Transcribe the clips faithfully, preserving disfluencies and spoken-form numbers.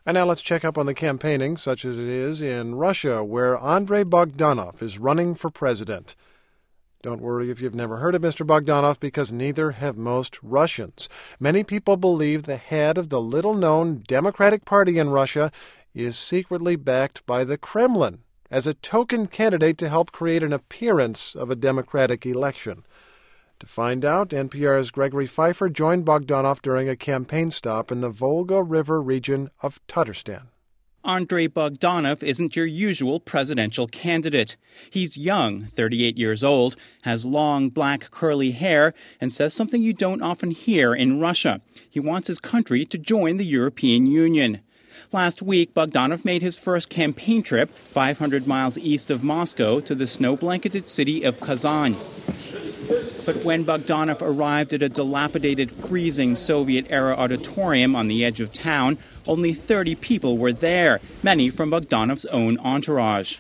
And now let's check up on the campaigning, such as it is in Russia, where Andrei Bogdanov is running for president. Don't worry if you've never heard of Mister Bogdanov, because neither have most Russians. Many people believe the head of the little-known Democratic Party in Russia is secretly backed by the Kremlin as a token candidate to help create an appearance of a democratic election. To find out, N P R's Gregory Pfeiffer joined Bogdanov during a campaign stop in the Volga River region of Tatarstan. Andrei Bogdanov isn't your usual presidential candidate. He's young, thirty-eight years old, has long black curly hair, and says something you don't often hear in Russia. He wants his country to join the European Union. Last week, Bogdanov made his first campaign trip five hundred miles east of Moscow to the snow-blanketed city of Kazan. But when Bogdanov arrived at a dilapidated, freezing Soviet-era auditorium on the edge of town, only thirty people were there, many from Bogdanov's own entourage.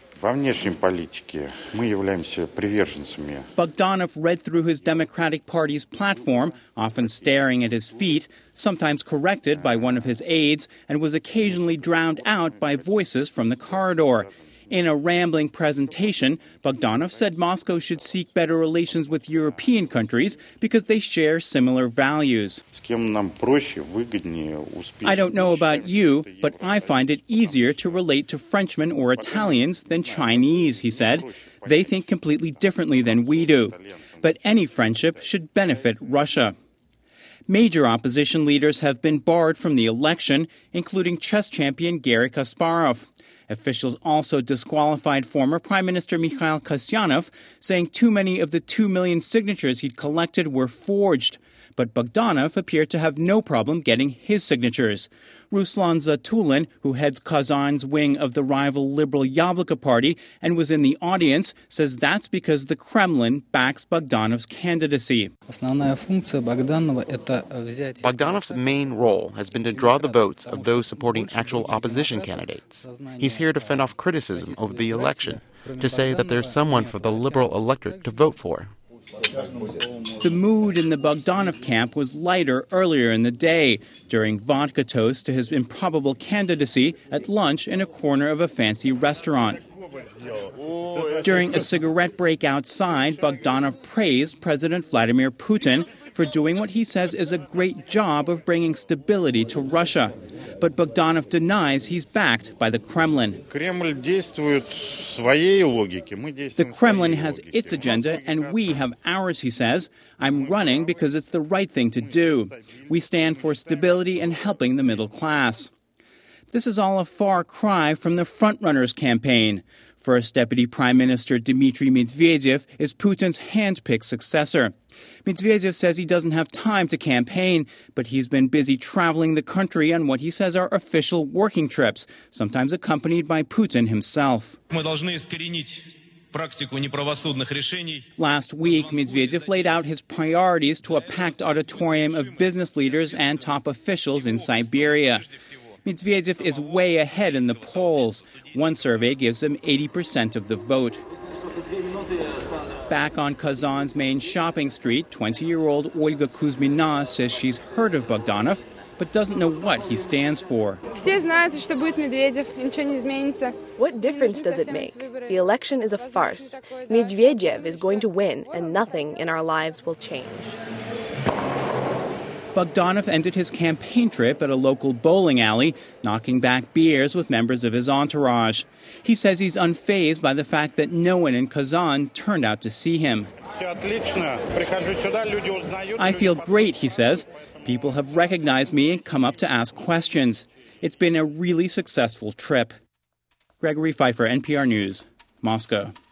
Bogdanov read through his Democratic Party's platform, often staring at his feet, sometimes corrected by one of his aides, and was occasionally drowned out by voices from the corridor. In a rambling presentation, Bogdanov said Moscow should seek better relations with European countries because they share similar values. I don't know about you, but I find it easier to relate to Frenchmen or Italians than Chinese, he said. They think completely differently than we do. But any friendship should benefit Russia. Major opposition leaders have been barred from the election, including chess champion Garry Kasparov. Officials also disqualified former Prime Minister Mikhail Kasyanov, saying too many of the two million signatures he'd collected were forged. But Bogdanov appeared to have no problem getting his signatures. Ruslan Zatulin, who heads Kazan's wing of the rival Liberal Yabloko Party and was in the audience, says that's because the Kremlin backs Bogdanov's candidacy. Bogdanov's main role has been to draw the votes of those supporting actual opposition candidates. He's here to fend off criticism over the election, to say that there's someone for the liberal electorate to vote for. The mood in the Bogdanov camp was lighter earlier in the day, during vodka toasts to his improbable candidacy at lunch in a corner of a fancy restaurant. During a cigarette break outside, Bogdanov praised President Vladimir Putin for doing what he says is a great job of bringing stability to Russia. But Bogdanov denies he's backed by the Kremlin. The Kremlin has its agenda and we have ours, he says. I'm running because it's the right thing to do. We stand for stability and helping the middle class. This is all a far cry from the frontrunners campaign. First Deputy Prime Minister Dmitry Medvedev is Putin's hand-picked successor. Medvedev says he doesn't have time to campaign, but he's been busy traveling the country on what he says are official working trips, sometimes accompanied by Putin himself. Last week, Medvedev laid out his priorities to a packed auditorium of business leaders and top officials in Siberia. Medvedev is way ahead in the polls. One survey gives him eighty percent of the vote. Back on Kazan's main shopping street, twenty-year-old Olga Kuzmina says she's heard of Bogdanov, but doesn't know what he stands for. What difference does it make? The election is a farce. Medvedev is going to win, and nothing in our lives will change. Bogdanov ended his campaign trip at a local bowling alley, knocking back beers with members of his entourage. He says he's unfazed by the fact that no one in Kazan turned out to see him. I feel great, he says. People have recognized me and come up to ask questions. It's been a really successful trip. Gregory Pfeiffer, N P R News, Moscow.